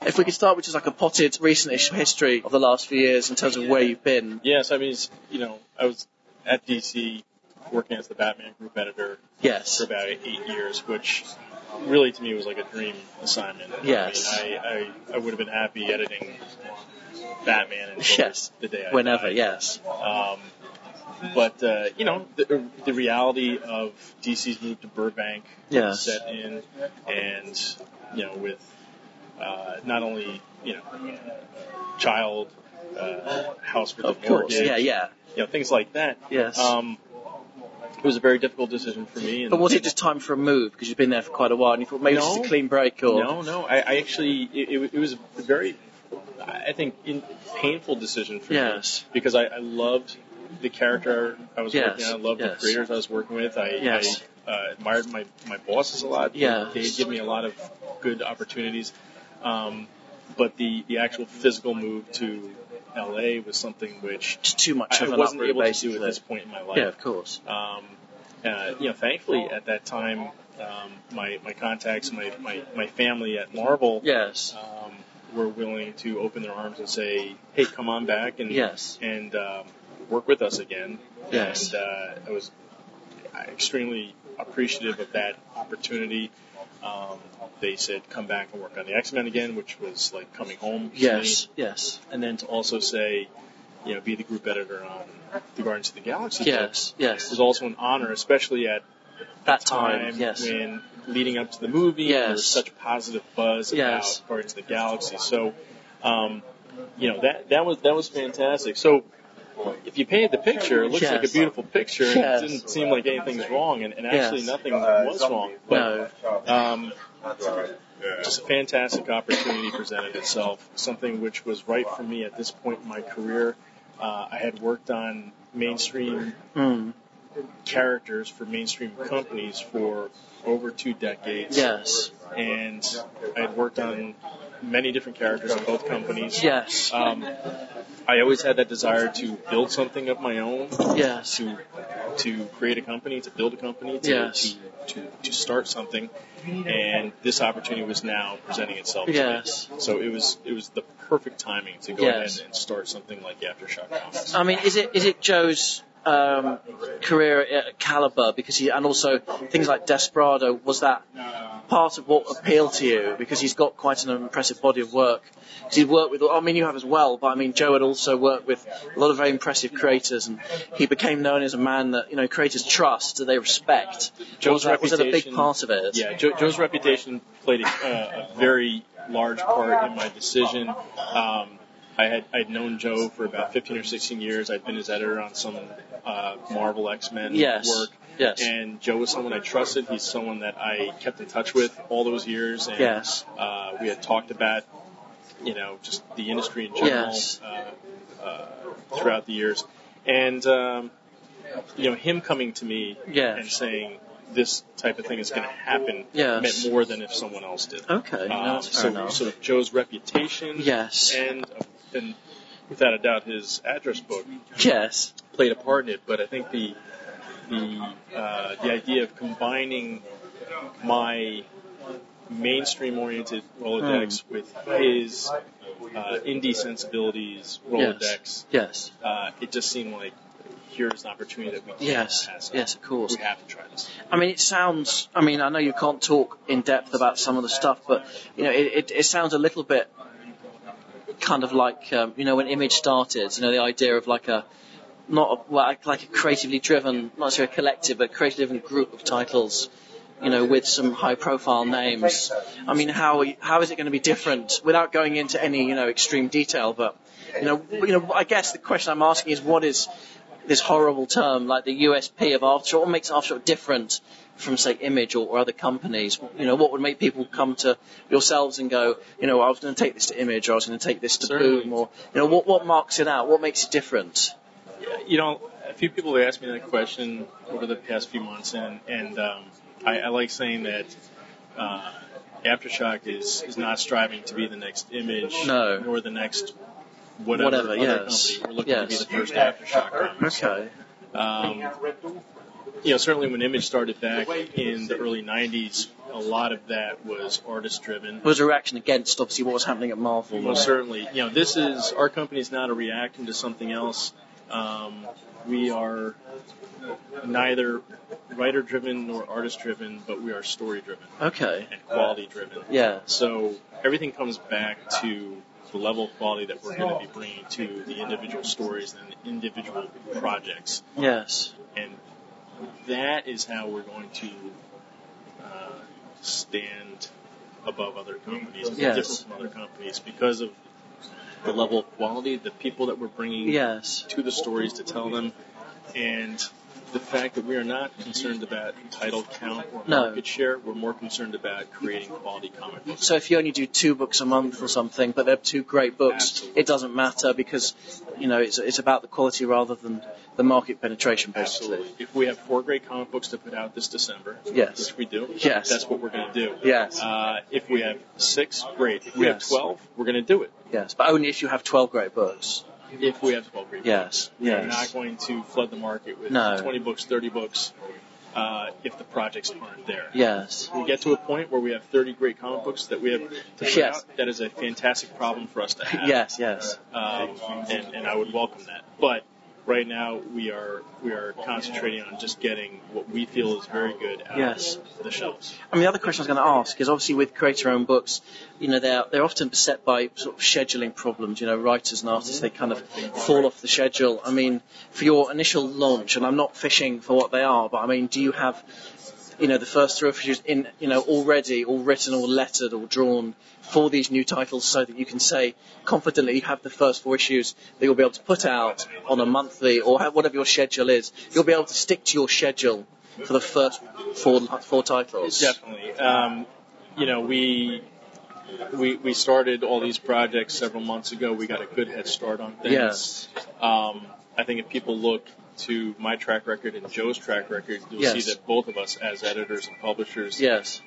If we could start with just like a potted recent-ish history of the last few years in terms of where you've been. Yes, I mean, I was at DC working as the Batman group editor for about 8 years, which really to me was like a dream assignment. Yes. I mean, I would have been happy editing Batman until the day I Whenever, died. yes. But the reality of DC's move to Burbank set in, and with not only child, house for the mortgage, things like that. Yes. It was a very difficult decision for me. But was it just time for a move because you've been there for quite a while and you thought maybe it's just a clean break? Or No. I actually it was a very, I think, painful decision for me because I loved the character I was working on. I loved the creators I was working with. I admired my bosses a lot. Yes. They gave me a lot of good opportunities. But the actual physical move to LA was something which just too much I wasn't able to do at this point in my life. Yeah, of course. Thankfully at that time, my contacts, my family at Marvel, were willing to open their arms and say, "Hey, come on back and work with us again." Yes. And I was extremely appreciative of that opportunity. They said, come back and work on the X-Men again, which was like coming home to me. Yes. And then to also say, be the group editor on the Guardians of the Galaxy. Yes. Was also an honor, especially at that time. When leading up to the movie, there was such positive buzz about Guardians of the Galaxy. So, that was fantastic. So, if you painted the picture, it looks like a beautiful picture. It didn't seem like anything's wrong, and actually nothing was wrong. But just a fantastic opportunity presented itself, something which was right for me at this point in my career. I had worked on mainstream characters for mainstream companies for over 2 decades. Yes. And I had worked on many different characters in both companies. Yes. I always had that desire to build something of my own. Yes. To create a company, to build a company, to start something. And this opportunity was now presenting itself to me. So it was the perfect timing to go ahead and start something like Aftershock Comics. I mean, is it Joe's career caliber and also things like Desperado, was that part of what appealed to you? Because he's got quite an impressive body of work. He's worked with, you have as well, but I mean, Joe had also worked with a lot of very impressive creators, and he became known as a man that, creators trust, that they respect. Was that a big part of it? Yeah, Joe's reputation played a very large part in my decision. I'd known Joe for about 15 or 16 years. I'd been his editor on some Marvel X-Men work. Yes. And Joe was someone I trusted. He's someone that I kept in touch with all those years. And we had talked about, just the industry in general throughout the years. And, him coming to me and saying this type of thing is going to happen meant more than if someone else did. Okay. So sort of Joe's reputation and without a doubt his address book played a part in it. But I think the idea of combining my mainstream-oriented Rolodex with his indie sensibilities Rolodex, it just seemed like here's an opportunity that we can't pass up. Yes, of course. We have to try this. I mean, I know you can't talk in depth about some of the stuff, but, it sounds a little bit kind of like, when Image started, the idea of like a creatively driven, not necessarily a collective, but creatively driven group of titles, with some high-profile names. I mean, how is it going to be different without going into any, extreme detail? But, I guess the question I'm asking is, what is this horrible term, like the USP of Aftershock? What makes Aftershock different from, say, Image or other companies? What would make people come to yourselves and go, I was going to take this to Image, or I was going to take this to Boom, or, what marks it out? What makes it different? A few people have asked me that question over the past few months, and I like saying that Aftershock is not striving to be the next Image, nor the next whatever other company. We're looking to be the first Aftershock Comics. Okay. certainly when Image started back in the early 90s, a lot of that was artist-driven. Was a reaction against, obviously, what was happening at Marvel. Most certainly. Our company's not a reaction to something else. We are neither writer-driven nor artist-driven, but we are story-driven. Okay. And quality-driven. Yeah. So everything comes back to the level of quality that we're going to be bringing to the individual stories and the individual projects. Yes. And that is how we're going to stand above other companies, different from other companies, because of the level of quality, the people that we're bringing to the stories to tell them, and the fact that we are not concerned about title count or market share. We're more concerned about creating quality comic books. So if you only do 2 books a month or something, but they're 2 great books, It doesn't matter because, it's about the quality rather than the market penetration, basically. Absolutely. If we have 4 great comic books to put out this December, which we do, that's what we're going to do. Yes. If we have 6, great. If we have 12, we're going to do it. Yes, but only if you have 12 great books. If we have 12 great books. We're not going to flood the market with 20 books, 30 books, if the projects aren't there. Yes. We get to a point where we have 30 great comic books that we have to put out. That is a fantastic problem for us to have. Yes. And I would welcome that. But right now we are concentrating on just getting what we feel is very good out of the shelves. I mean, the other question I was going to ask is obviously with creator-owned books, they're often beset by sort of scheduling problems. Writers and artists, they kind of fall off the schedule. I mean, for your initial launch, and I'm not fishing for what they are, but I mean, do you have the first 3 issues in already all written or lettered or drawn for these new titles, so that you can say confidently you have the first 4 issues that you'll be able to put out on a monthly or whatever your schedule is. You'll be able to stick to your schedule for the first 4 titles. Definitely. We started all these projects several months ago. We got a good head start on things. Yes. I think if people look to my track record and Joe's track record, you'll see that both of us as editors and publishers,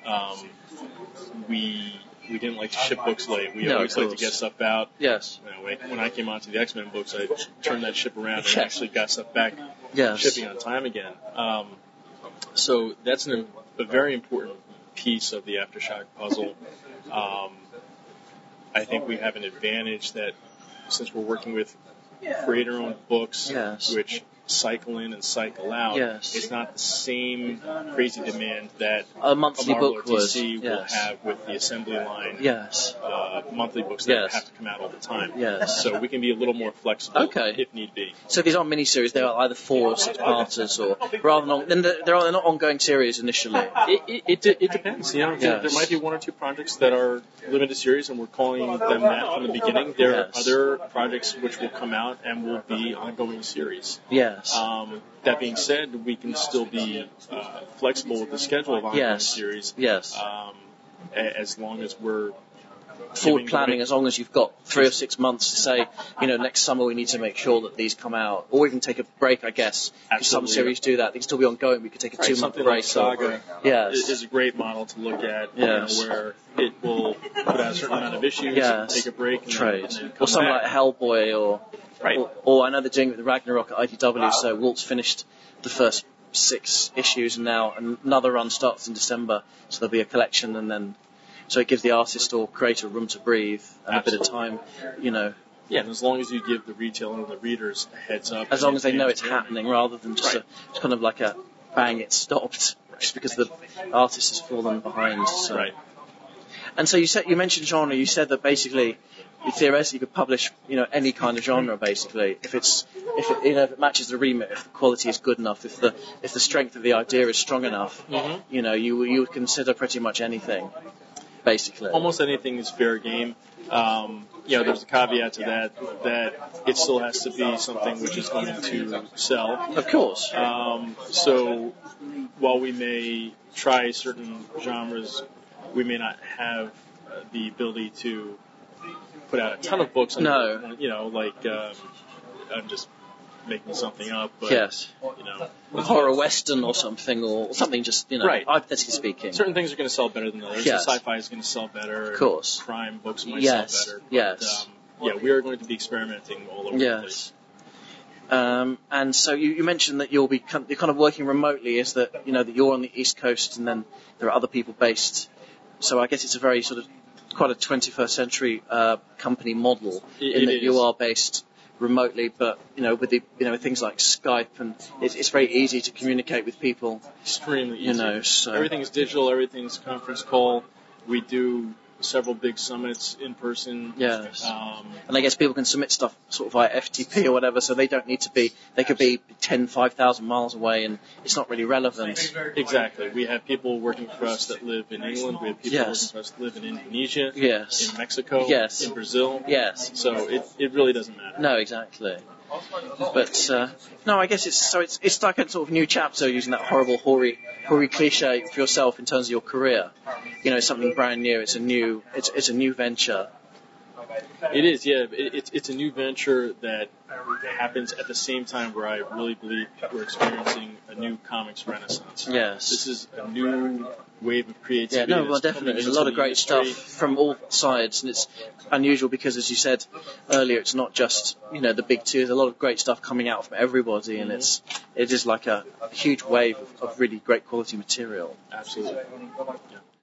we didn't like to ship books late. We always like to get stuff out. Yes. When I came onto the X-Men books, I turned that ship around and actually got stuff back shipping on time again. So that's a very important piece of the Aftershock puzzle. I think we have an advantage that since we're working with creator-owned books, which cycle in and cycle out, it's not the same crazy demand that a monthly book DC will have with the assembly line monthly books that have to come out all the time. So we can be a little more flexible if need be. So these aren't miniseries, they are either 4 or 6-parters, or rather than they're not ongoing series initially. It depends. There might be 1 or 2 projects that are limited series, and we're calling them that from the beginning. There are other projects which will come out and will be ongoing series. That being said, we can still be flexible with the schedule of ongoing series. As long as we're forward planning, as long as you've got 3 or 6 months to say, next summer we need to make sure that these come out, or even take a break, I guess. Some series do that; they can still be ongoing. We could take a 2-month break. Like Saga is a great model to look at, where it will put out a certain amount of issues, take a break, and then or something like Hellboy, or I know they're doing it with Ragnarok at IDW. So Walt's finished the first 6 issues, and now another run starts in December. So there'll be a collection, and then. So it gives the artist or creator room to breathe and a bit of time, Yeah, and as long as you give the retailer and the readers a heads up. As long as they know it's happening, rather than just it's kind of like a bang, it stopped, just because the artist has fallen behind. So. And so you mentioned genre. You said that basically, theoretically, you could publish, any kind of genre, basically, if it matches the remit, if the quality is good enough, if the strength of the idea is strong enough, you would consider pretty much anything. Basically. Almost anything is fair game. There's a caveat to that it still has to be something which is going to sell. Of course. So while we may try certain genres, we may not have the ability to put out a ton of books. No. I'm just making something up. But, horror western or something just, hypothetically speaking. Certain things are going to sell better than others. Sci-fi is going to sell better. Of course. Crime books might sell better. But, we are going to be experimenting all over the place. And so you mentioned that you're kind of working remotely. Is that that you're on the East Coast and then there are other people based. So I guess it's a very sort of quite a 21st century company model in that you are based remotely, but with the with things like Skype, and it's very easy to communicate with people. Extremely easy. So everything's digital, everything's conference call. We do several big summits in person. Yes. And I guess people can submit stuff sort of via FTP or whatever, so they don't need to be. They could be 5,000 miles away, and it's not really relevant. Exactly. We have people working for us that live in England. We have people working for us that live in Indonesia. Yes. In Mexico. Yes. In Brazil. Yes. So it really doesn't matter. No, exactly. But no, I guess it's like a sort of new chapter, using that horrible hoary cliche for yourself in terms of your career. It's something brand new. It's a new venture. It is, yeah. It's a new venture that happens at the same time where I really believe we're experiencing a new comics renaissance. Yes. This is a new wave of creativity. Yeah, no, well, definitely. There's a lot of great stuff from all sides, and it's unusual because, as you said earlier, it's not just the big two. There's a lot of great stuff coming out from everybody, and it is like a huge wave of really great quality material. Absolutely. Yeah.